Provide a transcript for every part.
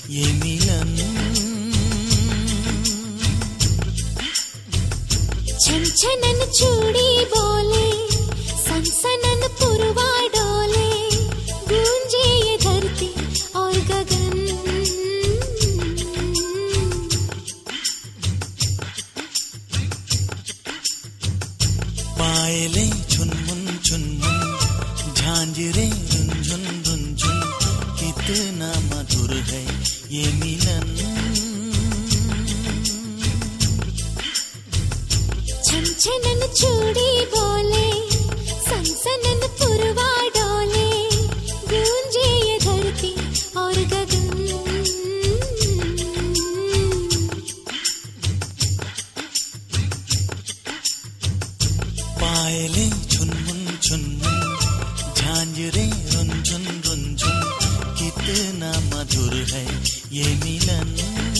ये मिलन। छनछनन चूड़ी बोले, सनसनन पुरवा डोले, गूंजे ये धरती और गगन। पायले झुनमुन झुनमुन, झांझरे रुंझुन रुंझुन, कितना मधुर है ये मिलन। छनछनन चूड़ी बोले, सनसनन पुरवा डोले, गूंजे ये धरती और गगन। पायले झुनमुन झुनमुन, झांझरे रुंझुन रुंझुन, कितना मधुर है ये मिलन।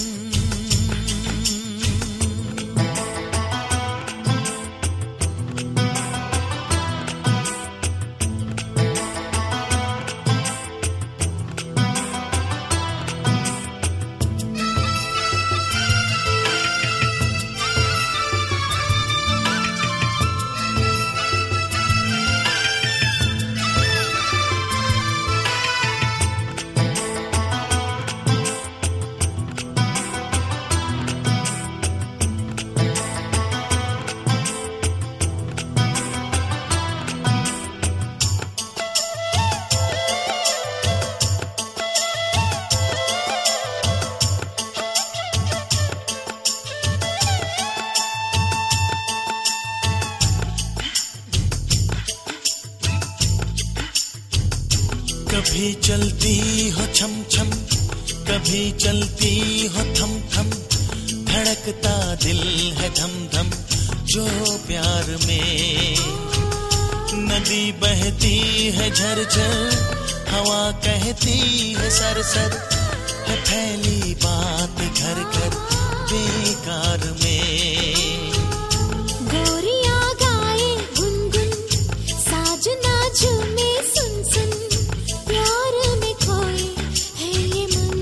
कभी चलती हो छम छम, कभी चलती हो थम थम, धड़कता दिल है धम धम जो प्यार में। नदी बहती है झरझर, हवा कहती है सरसर, है फैली बात घर घर बेकार में। गोरिया गाए गुनगुन, साजना झूमे सुन सुन, प्यार में खोए है ये मन।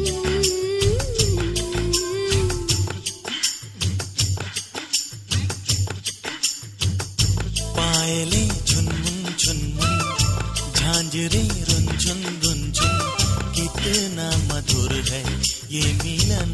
पायले झुनमुन झुनमुन, झांझरे रुंझुन रुंझुन, कितना मधुर है ये मिलन।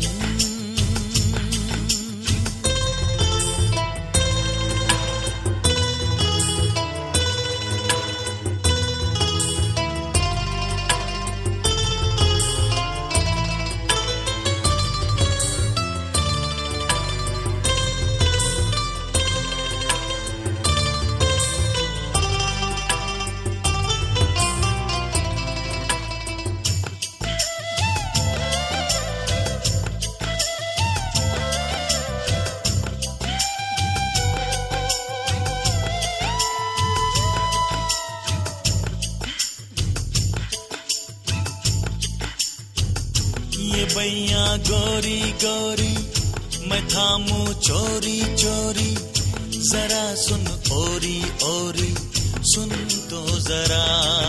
ये बैया गोरी गोरी, मैं थामू चोरी चोरी, जरा सुन ओरी ओरी, सुन तो जरा।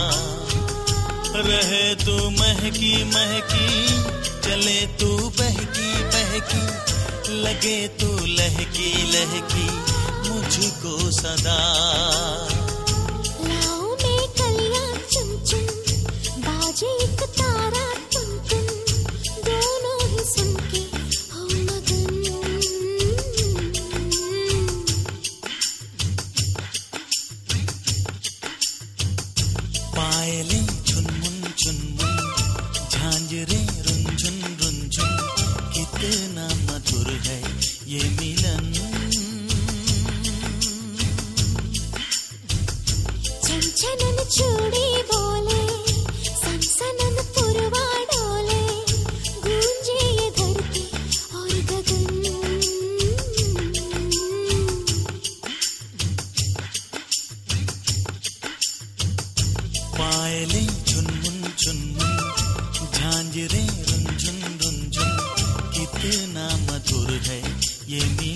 रहे तू महकी महकी, चले तू बहकी बहकी, लगे तू लहकी लहकी मुझको सदा। लाओ में कलियां चुन चुन, बाजे एक तारा तुम तुम, दोनों ही सुन के हो मगन। पायले झुनमुन झुनमुन, झांझरे रुंझुन रुंझुन, कितना मधुर है ये मिलन। छनछनन चूड़ी बोले, सनसनन पुरवा डोले, गूंजे ये धरती और गगन। पायले झुनमुन झुनमुन, झांझरे रुंझुन रुंझुन, कितना मधुर है ये मिलन।